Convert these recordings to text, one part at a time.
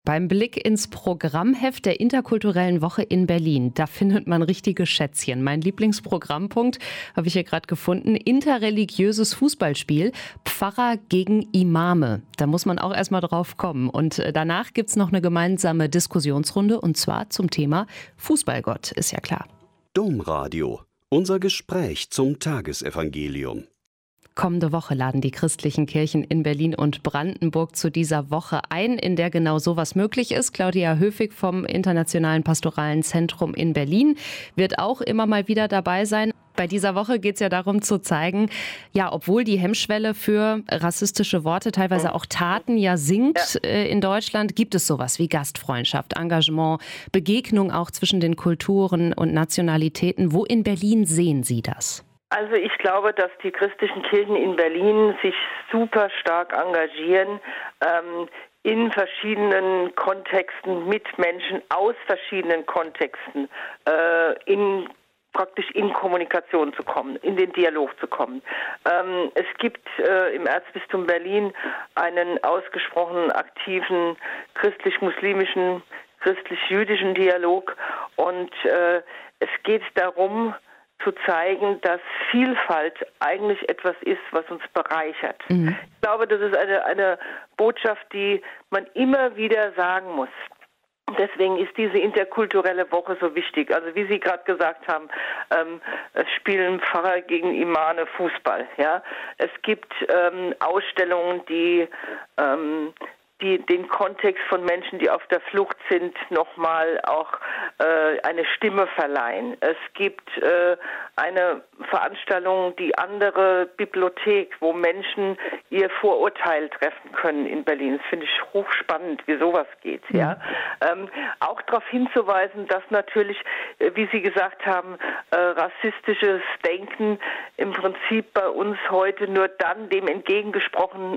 Beim Blick ins Programmheft der Interkulturellen Woche in Berlin, da findet man richtige Schätzchen. Mein Lieblingsprogrammpunkt habe ich hier gerade gefunden. Interreligiöses Fußballspiel, Pfarrer gegen Imame. Da muss man auch erstmal drauf kommen. Und danach gibt es noch eine gemeinsame Diskussionsrunde und zwar zum Thema Fußballgott, ist ja klar. Domradio, unser Gespräch zum Tagesevangelium. Kommende Woche laden die christlichen Kirchen in Berlin und Brandenburg zu dieser Woche ein, in der genau sowas möglich ist. Claudia Höfig vom Internationalen Pastoralen Zentrum in Berlin wird auch immer mal wieder dabei sein. Bei dieser Woche geht es ja darum zu zeigen, ja, obwohl die Hemmschwelle für rassistische Worte, teilweise auch Taten ja sinkt in Deutschland, gibt es sowas wie Gastfreundschaft, Engagement, Begegnung auch zwischen den Kulturen und Nationalitäten. Wo in Berlin sehen Sie das? Also ich glaube, dass die christlichen Kirchen in Berlin sich super stark engagieren, in verschiedenen Kontexten mit Menschen aus verschiedenen Kontexten praktisch in Kommunikation zu kommen, in den Dialog zu kommen. Es gibt im Erzbistum Berlin einen ausgesprochen aktiven christlich-muslimischen, christlich-jüdischen Dialog und es geht darum, zu zeigen, dass Vielfalt eigentlich etwas ist, was uns bereichert. Ich glaube, das ist eine Botschaft, die man immer wieder sagen muss. Deswegen ist diese interkulturelle Woche so wichtig. Also wie Sie gerade gesagt haben, es spielen Pfarrer gegen Imame Fußball. Ja? Es gibt Ausstellungen, die den Kontext von Menschen, die auf der Flucht sind, nochmal auch eine Stimme verleihen. Es gibt eine Veranstaltung, die andere Bibliothek, wo Menschen ihr Vorurteil treffen können in Berlin. Das finde ich hochspannend, wie sowas geht. Ja? Auch darauf hinzuweisen, dass natürlich, wie Sie gesagt haben, rassistisches Denken im Prinzip bei uns heute nur dann dem entgegengesetzt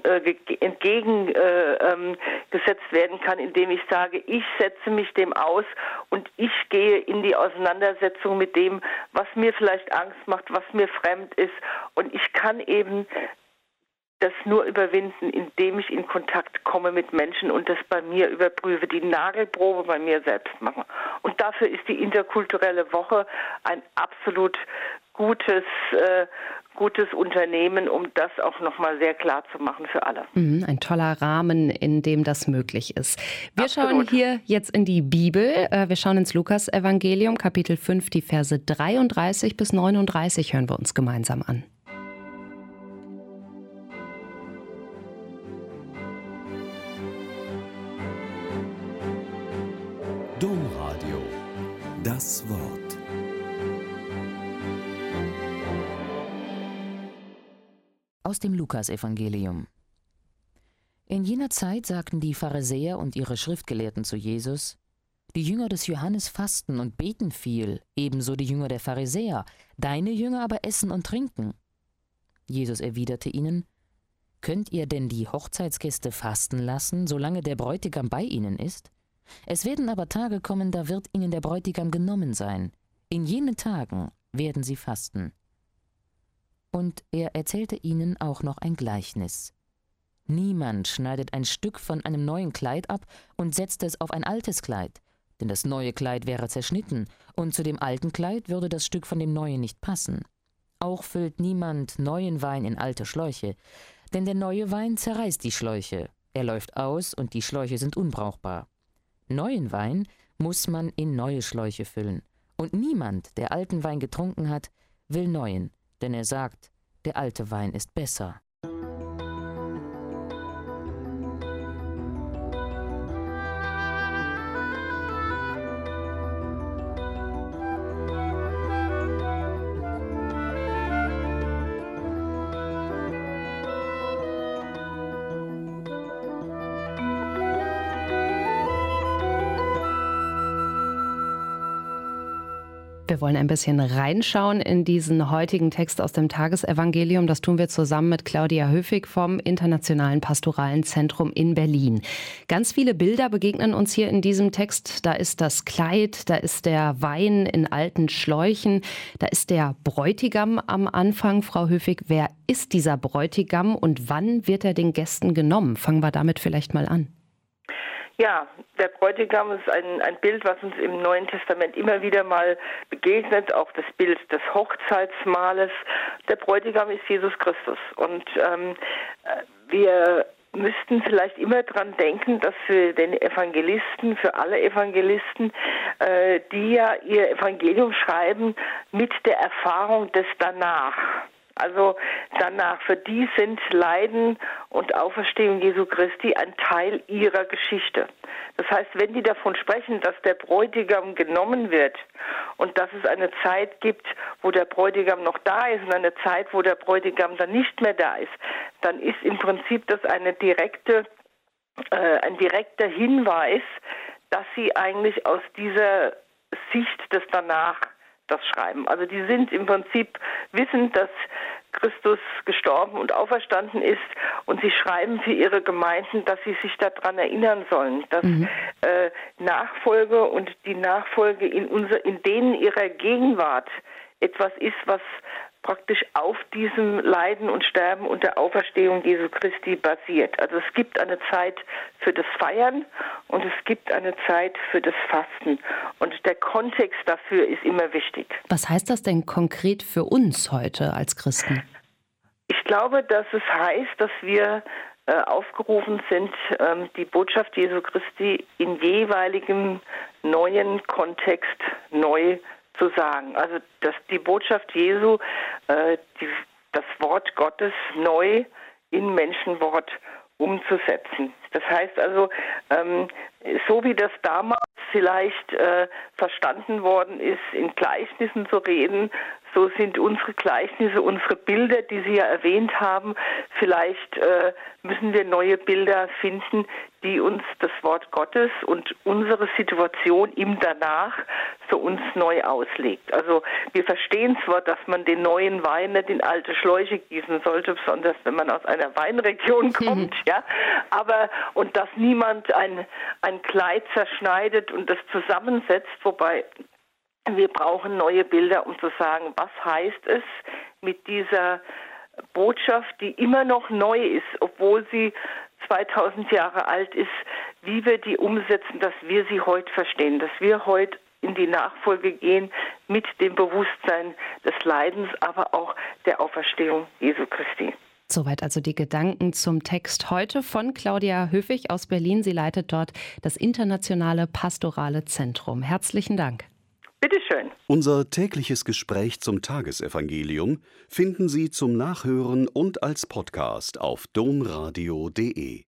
werden kann, indem ich sage, ich setze mich dem aus und ich gehe in die Auseinandersetzung mit dem, was mir vielleicht Angst macht, was mir fremd ist und ich kann eben das nur überwinden, indem ich in Kontakt komme mit Menschen und das bei mir überprüfe, die Nagelprobe bei mir selbst mache. Und dafür ist die interkulturelle Woche ein absolut gutes Unternehmen, um das auch nochmal sehr klar zu machen für alle. Ein toller Rahmen, in dem das möglich ist. Wir schauen hier jetzt in die Bibel. Wir schauen ins Lukas-Evangelium, Kapitel 5, die Verse 33 bis 39 hören wir uns gemeinsam an. Domradio, das Wort. Aus dem Lukas-Evangelium. In jener Zeit sagten die Pharisäer und ihre Schriftgelehrten zu Jesus: Die Jünger des Johannes fasten und beten viel, ebenso die Jünger der Pharisäer, deine Jünger aber essen und trinken. Jesus erwiderte ihnen: Könnt ihr denn die Hochzeitsgäste fasten lassen, solange der Bräutigam bei ihnen ist? Es werden aber Tage kommen, da wird ihnen der Bräutigam genommen sein. In jenen Tagen werden sie fasten. Und er erzählte ihnen auch noch ein Gleichnis. Niemand schneidet ein Stück von einem neuen Kleid ab und setzt es auf ein altes Kleid, denn das neue Kleid wäre zerschnitten, und zu dem alten Kleid würde das Stück von dem neuen nicht passen. Auch füllt niemand neuen Wein in alte Schläuche, denn der neue Wein zerreißt die Schläuche. Er läuft aus und die Schläuche sind unbrauchbar. Neuen Wein muss man in neue Schläuche füllen, und niemand, der alten Wein getrunken hat, will neuen, denn er sagt, der alte Wein ist besser. Wir wollen ein bisschen reinschauen in diesen heutigen Text aus dem Tagesevangelium. Das tun wir zusammen mit Claudia Höfig vom Internationalen Pastoralen Zentrum in Berlin. Ganz viele Bilder begegnen uns hier in diesem Text. Da ist das Kleid, da ist der Wein in alten Schläuchen, da ist der Bräutigam am Anfang. Frau Höfig, wer ist dieser Bräutigam und wann wird er den Gästen genommen? Fangen wir damit vielleicht mal an. Ja, der Bräutigam ist ein Bild, was uns im Neuen Testament immer wieder mal begegnet, auch das Bild des Hochzeitsmahles. Der Bräutigam ist Jesus Christus und wir müssten vielleicht immer dran denken, dass für den Evangelisten, für alle Evangelisten, die ja ihr Evangelium schreiben mit der Erfahrung des Danach. Also danach, für die sind Leiden und Auferstehung Jesu Christi ein Teil ihrer Geschichte. Das heißt, wenn die davon sprechen, dass der Bräutigam genommen wird und dass es eine Zeit gibt, wo der Bräutigam noch da ist und eine Zeit, wo der Bräutigam dann nicht mehr da ist, dann ist im Prinzip das ein direkter Hinweis, dass sie eigentlich aus dieser Sicht des Danach das schreiben. Also die sind im Prinzip wissend, dass Christus gestorben und auferstanden ist und sie schreiben für ihre Gemeinden, dass sie sich daran erinnern sollen, dass Nachfolge und die Nachfolge in denen ihrer Gegenwart etwas ist, was praktisch auf diesem Leiden und Sterben und der Auferstehung Jesu Christi basiert. Also es gibt eine Zeit für das Feiern und es gibt eine Zeit für das Fasten. Und der Kontext dafür ist immer wichtig. Was heißt das denn konkret für uns heute als Christen? Ich glaube, dass es heißt, dass wir aufgerufen sind, die Botschaft Jesu Christi in jeweiligem neuen Kontext neu zu sagen. Also dass die Botschaft Jesu, das Wort Gottes neu in Menschenwort umzusetzen. Das heißt also, so wie das damals vielleicht verstanden worden ist, in Gleichnissen zu reden, so sind unsere Gleichnisse, unsere Bilder, die Sie ja erwähnt haben, vielleicht müssen wir neue Bilder finden, die uns das Wort Gottes und unsere Situation im Danach für uns neu auslegt. Also wir verstehen zwar, dass man den neuen Wein nicht in alte Schläuche gießen sollte, besonders wenn man aus einer Weinregion kommt, ja, aber und dass niemand ein Kleid zerschneidet und das zusammensetzt, wobei wir brauchen neue Bilder, um zu sagen, was heißt es mit dieser Botschaft, die immer noch neu ist, obwohl sie 2000 Jahre alt ist, wie wir die umsetzen, dass wir sie heute verstehen, dass wir heute in die Nachfolge gehen mit dem Bewusstsein des Leidens, aber auch der Auferstehung Jesu Christi. Soweit also die Gedanken zum Text heute von Claudia Höfig aus Berlin. Sie leitet dort das Internationale Pastorale Zentrum. Herzlichen Dank. Bitteschön. Unser tägliches Gespräch zum Tagesevangelium finden Sie zum Nachhören und als Podcast auf domradio.de.